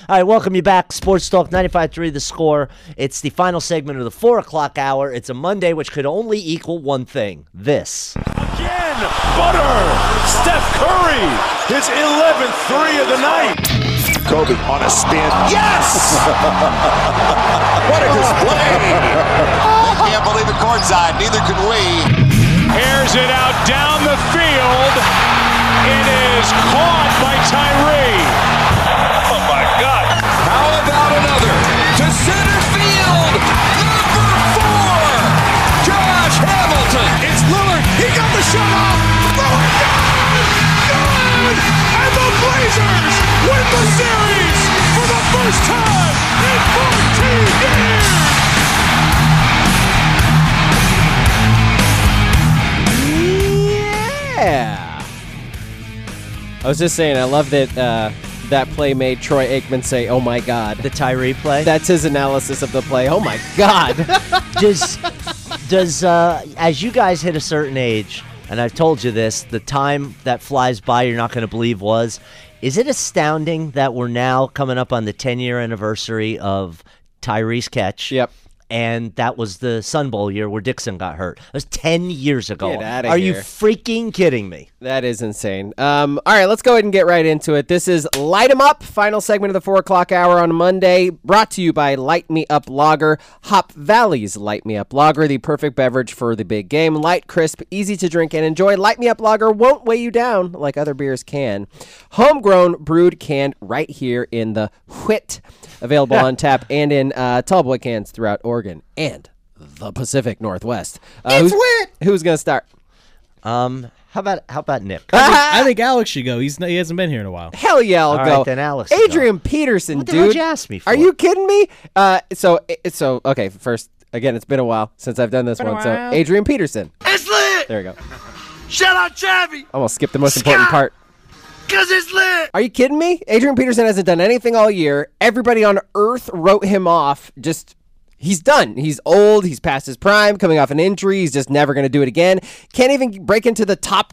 All right, welcome you back. Sports Talk 95.3 The Score. It's the final segment of the 4 o'clock hour. It's a Monday, which could only equal one thing. This. Again, Butter. Steph Curry, his 11th three of the night. Kobe on a spin. Yes! What a display. I can't believe it courtside. Neither can we. Airs it out down the field. It is caught by Tyree. Oh, my God. How about another? To center field. Number 4. Josh Hamilton. It's Lillard. He got the shot off. Lillard, good! And the Blazers win the series for the first time in 14 years. Yeah. I was just saying, I love that that play made Troy Aikman say, "Oh my God." The Tyree play? That's his analysis of the play. Oh my God. Does as you guys hit a certain age, and I've told you this, the time that flies by you're not going to believe is it astounding that we're now coming up on the 10-year anniversary of Tyree's catch? Yep. And that was the Sun Bowl year where Dixon got hurt. That was 10 years ago. Get outta Are you here. freaking kidding me? That is insane. All right, let's go ahead and get right into it. This is Light 'em Up, final segment of the 4 o'clock hour on Monday, brought to you by Light Me Up Lager, Hop Valley's Light Me Up Lager, the perfect beverage for the big game. Light, crisp, easy to drink and enjoy. Light Me Up Lager won't weigh you down like other beers can. Homegrown, brewed, canned right here in the Whit. Available on tap and in tall boy cans throughout Oregon and the Pacific Northwest. Who's going to start? How about Nick? I think Alex should go. He hasn't been here in a while. Hell yeah, I'll All go. right, then Alex Adrian Peterson, What the dude. hell'd you ask me for? Are you kidding me? So okay. First, again, it's been a while since I've done this one. So Adrian Peterson. It's lit. There we go. Shout out Chavi. Almost skipped the most important part. Because it's lit. Are you kidding me? Adrian Peterson hasn't done anything all year. Everybody on earth wrote him off. He's done. He's old. He's past his prime, coming off an injury. He's just never going to do it again. Can't even break into the top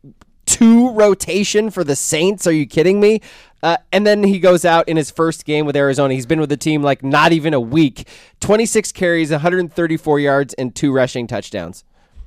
2 rotation for the Saints. Are you kidding me? And then he goes out in his first game with Arizona. He's been with the team like not even a week. 26 carries, 134 yards, and 2 rushing touchdowns.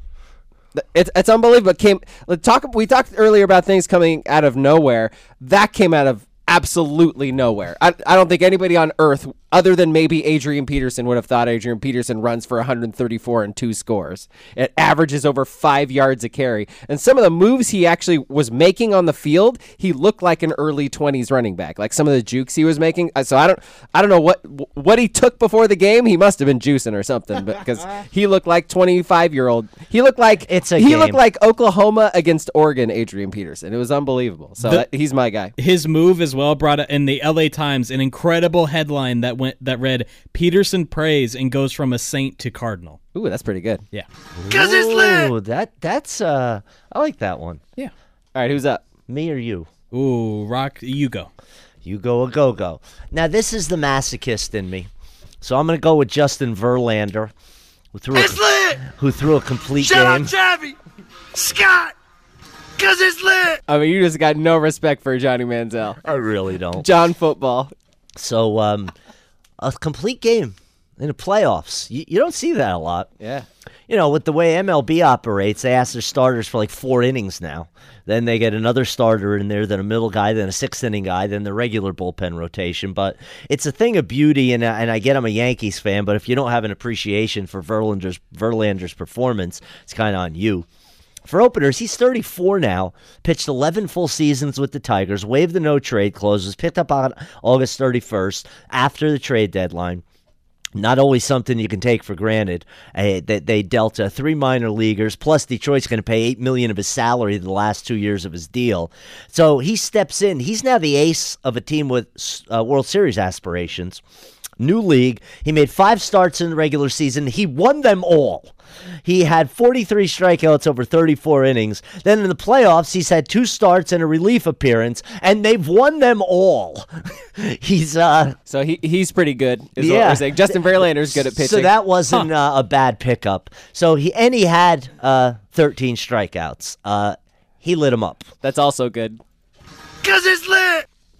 It's unbelievable. We talked earlier about things coming out of nowhere. That came out of absolutely nowhere. I don't think anybody on earth, other than maybe Adrian Peterson, would have thought Adrian Peterson runs for 134 and 2 scores. It averages over 5 yards a carry. And some of the moves he actually was making on the field, he looked like an early 20s running back. Like some of the jukes he was making. So I don't know what he took before the game. He must have been juicing or something, because he looked like 25-year-old. He looked like looked like Oklahoma against Oregon. Adrian Peterson. It was unbelievable. So he's my guy. His move as well brought in the LA Times an incredible headline that read Peterson prays and goes from a Saint to Cardinal. Ooh, that's pretty good. Yeah. Because it's lit. Ooh, that's I like that one. Yeah. All right, who's up? Me or you? Ooh, Rock, you go. You go a go-go. Now, this is the masochist in me. So I'm going to go with Justin Verlander, who threw a complete Shout game. out Chavi. Scott. Because it's lit. I mean, you just got no respect for Johnny Manziel. I really don't. John Football. So a complete game in the playoffs. You don't see that a lot. Yeah. You know, with the way MLB operates, they ask their starters for like 4 innings now. Then they get another starter in there, then a middle guy, then a 6th-inning guy, then the regular bullpen rotation. But it's a thing of beauty, and I get I'm a Yankees fan, but if you don't have an appreciation for Verlander's performance, it's kind of on you. For openers, he's 34 now, pitched 11 full seasons with the Tigers, waived the no-trade clause, was picked up on August 31st after the trade deadline. Not always something you can take for granted. They dealt 3 minor leaguers, plus Detroit's going to pay $8 million of his salary the last 2 years of his deal. So he steps in. He's now the ace of a team with World Series aspirations. New league. He made 5 starts in the regular season. He won them all. He had 43 strikeouts over 34 innings. Then in the playoffs, he's had 2 starts and a relief appearance, and they've won them all. He's So he's pretty good, is what we're saying. Justin Verlander's good at pitching. So that wasn't a bad pickup. So he had 13 strikeouts. He lit him up. That's also good. Because it's lit.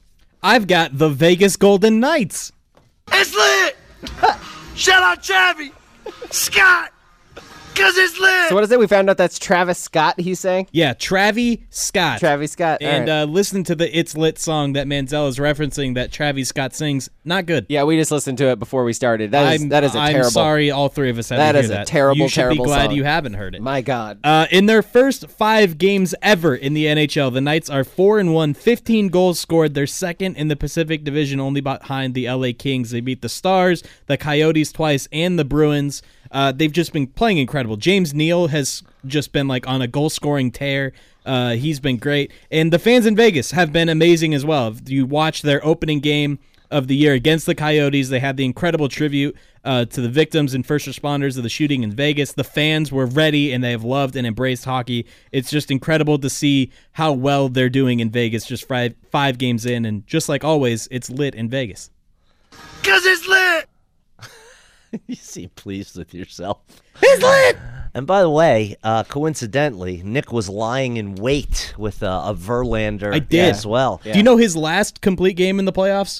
I've got the Vegas Golden Knights. It's lit! Shout out Travis Scott, because it's lit! So what is it? We found out that's Travis Scott, he's saying? Yeah, Travis Scott. Travis Scott. All And right. listen to the It's Lit song that Manziel is referencing that Travis Scott sings. Not good. Yeah, we just listened to it before we started. That is a terrible. I'm sorry all three of us had That to hear is a that. terrible, You should terrible be glad song. you haven't heard it. My God. In their first 5 games ever in the NHL, the Knights are 4-1, 15 goals scored. They're second in the Pacific Division, only behind the LA Kings. They beat the Stars, the Coyotes twice, and the Bruins. They've just been playing incredible. James Neal has just been like on a goal-scoring tear. He's been great. And the fans in Vegas have been amazing as well. If you watch their opening game of the year against the Coyotes, they had the incredible tribute to the victims and first responders of the shooting in Vegas. The fans were ready, and they have loved and embraced hockey. It's just incredible to see how well they're doing in Vegas just 5 games in. And just like always, it's lit in Vegas. Because it's lit! You seem pleased with yourself. He's lit! And by the way, coincidentally, Nick was lying in wait with a Verlander I did. as well. Do you know his last complete game in the playoffs?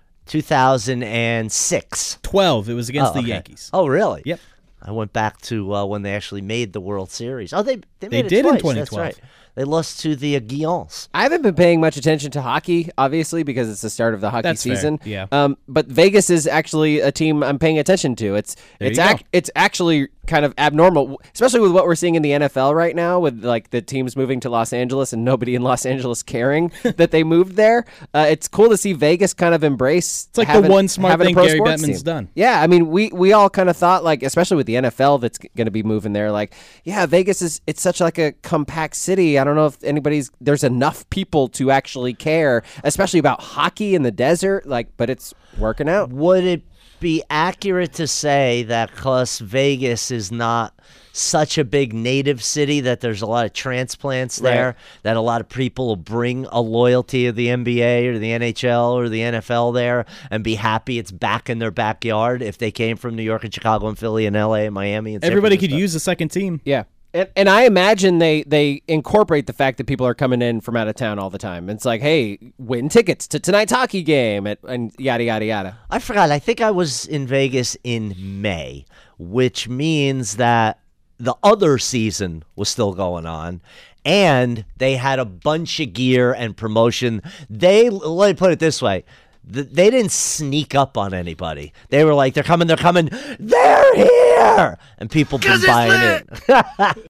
2006. 12. It was against the okay. Yankees. Oh, really? Yep. I went back to when they actually made the World Series. Oh, they made They it did in twice. That's 2012. right. They lost to the Guillons. I haven't been paying much attention to hockey, obviously, because it's the start of the hockey That's fair, season. yeah. But Vegas is actually a team I'm paying attention to. It's actually kind of abnormal, especially with what we're seeing in the NFL right now, with like the teams moving to Los Angeles and nobody in Los Angeles caring that they moved there. It's cool to see Vegas kind of embrace. It's like having, the one smart having a thing pro Gary sports Bettman's team. done. Yeah, I mean, we all kind of thought, like, especially with the NFL that's going to be moving there, like, yeah, Vegas it's such like a compact city. I don't know if there's enough people to actually care, especially about hockey in the desert, like, but it's working out. Would it be accurate to say that because Vegas is not such a big native city that there's a lot of transplants there, Right. that a lot of people will bring a loyalty of the NBA or the NHL or the NFL there and be happy it's back in their backyard if they came from New York and Chicago and Philly and LA and Miami and San Everybody could Francisco? use a second team. Yeah. And I imagine they incorporate the fact that people are coming in from out of town all the time. It's like, hey, win tickets to tonight's hockey game and yada, yada, yada. I forgot. I think I was in Vegas in May, which means that the other season was still going on, and they had a bunch of gear and promotion. Let me put it this way. They didn't sneak up on anybody. They were like, they're coming, they're here! And people been 'Cause it's buying lit. it.